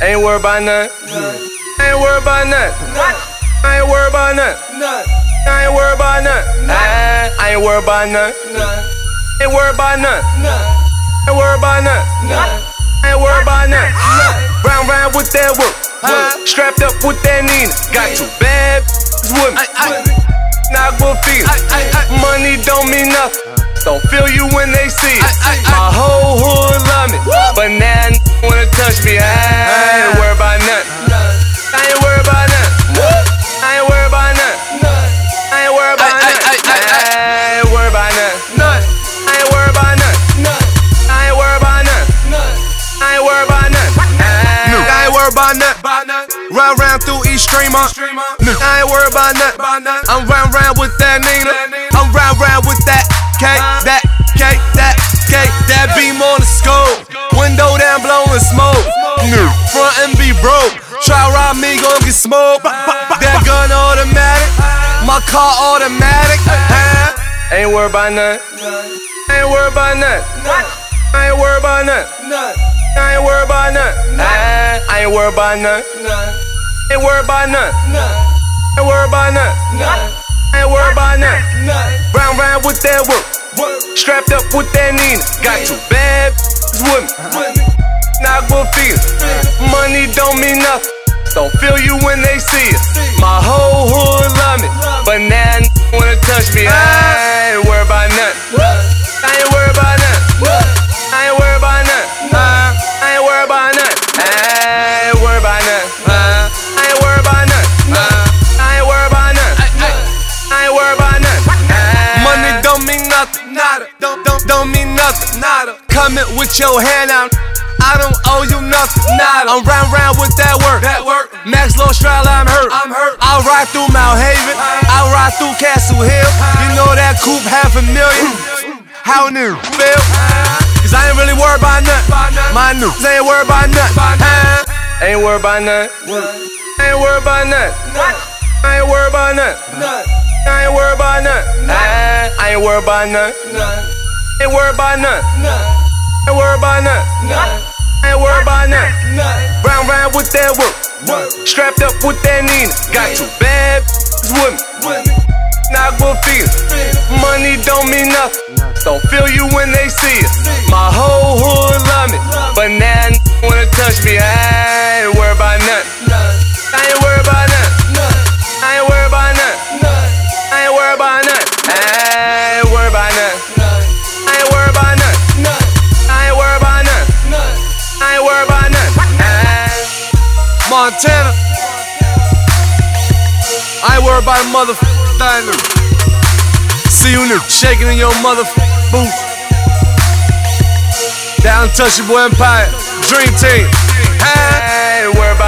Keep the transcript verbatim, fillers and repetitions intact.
Ain't worried about nothing. Ain't worried about nothing. I ain't worried about nothing. I ain't worried about nothing. I ain't worried about nothing. Ain't worried about nothing. Ain't worried about nothing. Ain't worried about nothing. Round round with that work. Strapped up with that Nina. Got two bad with me. Not good feeling. Money don't mean nothing. Don't feel you when they see it. My whole hood love me, but now n wanna touch me. I ain't worried about nothing. I ain't worried about nothing. I ain't worried about nothing. I ain't worried about nothing. I ain't worried about nothing. I ain't worried about nothing. I ain't worried about nothing. I ain't worried about nothing. I ain't worried about nothing. Round round through East Tremont. I ain't worried about nothing. I'm round round with that Nina. I'm round round with that K, that K, that K, that beam on the scope. Window down, blowing smoke. Front and be broke. Try rob me, gon' get smoked. That gun automatic, my car automatic. Ain't worried about nothing. Ain't worried about nothing. I ain't worried about nothing. I ain't worried about nothing. I ain't worried about nothing. Ain't worried about nothing. Ain't worried about nothing. Ain't worried about nothing. Round round with that work. Strapped up with that Nina. Got two bad with me. Not good feeling. Money don't mean nothing. Don't feel you when they see it. My whole hood love me, but now n wanna touch me. I ain't worried about nothing. I ain't worried about nothing. I ain't worried about nothing. I ain't worried about nothing. I ain't worried about nothing. I ain't worried about nothing. I ain't worried about nothing. I ain't worried about nothing. Money don't mean nothing, nada. Don't, don't, don't mean nothing, nada. Coming with your hand out, I don't owe you nothing, nada. I'm round round with that work. That work. Max Low Strala, I'm hurt. I'm hurt. I'll ride through Mount Haven. I'll ride through Castle Hill. You know that coupe half a million. How new feel? Cause I ain't really worried about nothing. My news ain't worried about nothing. Ain't worried about nothing. Ain't worried about nothing. I ain't worried about nothing. I ain't worried about nothing. I ain't worried about nothing. Ain't worried about nothing. Ain't worried about nothing. Ain't worried about nothing. Round round with that work. Strapped up with that Nina. Got two bad with me. Not good feeling. Money don't mean nothing. Don't feel you when they see it. My whole hood love me, but now n wanna touch me. I ain't worried about nothing. I ain't worried about nothing. I ain't worried about nothing. I ain't worried about nothing. I ain't worried about nothing. I ain't worried about nothing. I ain't worried about nothing. I ain't worried about nothing. Montana. I ain't worried about a motherfucker. See you new, shaking in your motherfucking booth. Down Touch Your Boy Empire, Dream Team. I ain't worried about